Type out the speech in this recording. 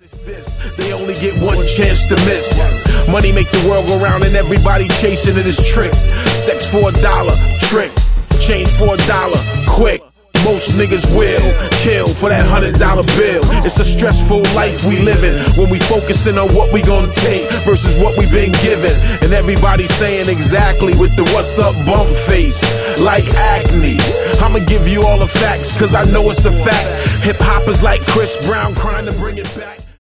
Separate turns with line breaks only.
They only get one chance to miss. Money make the world go round and everybody chasing it is trick. Sex for $1, trick. Chain for $1, quick. Most niggas will kill for that $100 bill. It's a stressful life we living when we focusing on what we gonna take versus what we been given. And everybody saying exactly with the what's up bump face, like acne. I'ma give you all the facts cause I know it's a fact. Hip hop is like Chris Brown crying to bring it back.